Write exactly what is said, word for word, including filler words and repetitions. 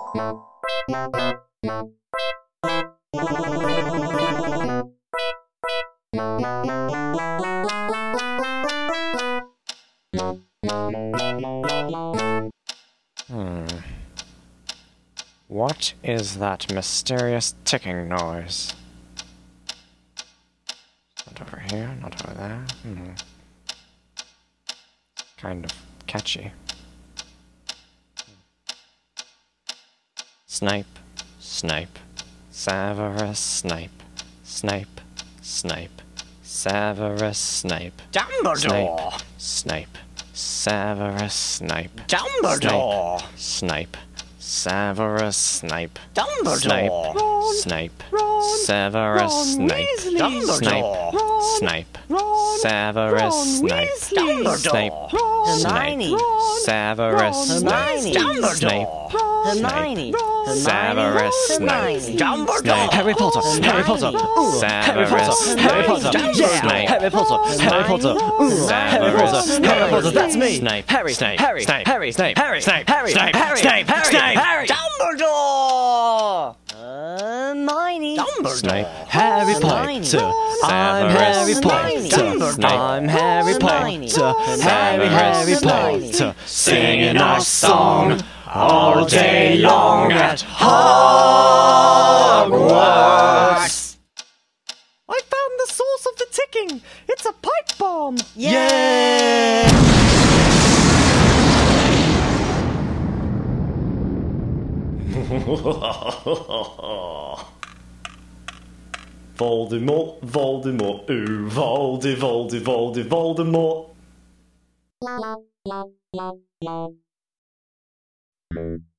Hmm. What is that mysterious ticking noise? Not over here, not over there. Hmm. Kind of catchy. Snipe, Snipe, Severus Snape, Snape, Snape, Severus Snape, Dumbledore! Snape, Snape, Severus Snape, Dumbledore! Snape, Severus Snape, Dumbledore! Snape, Ron, Severus Ron Snape, Weasley. Snape, Ron, Snape, Ron, Severus Ron Snape, Weasley. Snape, Ron, Snape, Ron, Severus Ron Snape, Weasley. Snape, Hermione. Severus Snape, Hermione. Dumbledore! Harry Potter, Harry Potter, Ooh, Harry Potter, Harry Potter, yeah, Snape, Harry Potter, Harry Potter, ooh, Harry Potter, Harry Potter, that's me. Snape, Harry, Snape, Harry, Snape, Harry, Snape, Harry, Snape, Harry, Snape, Harry, Snape, Harry, Snape, Harry, Dumbledore! Hermione. Dumbledore! Snape, Harry Hermione. Potter, I'm Harry Severus Potter, Snape, I'm Harry Hermione. Potter, Harry, Harry Hermione. Potter, singing our song all day long at Hogwarts! I found the source of the ticking. It's a pipe bomb. Yay! Voldemort, Voldemort, ooh, Voldy, Voldy, Voldy, Voldemort.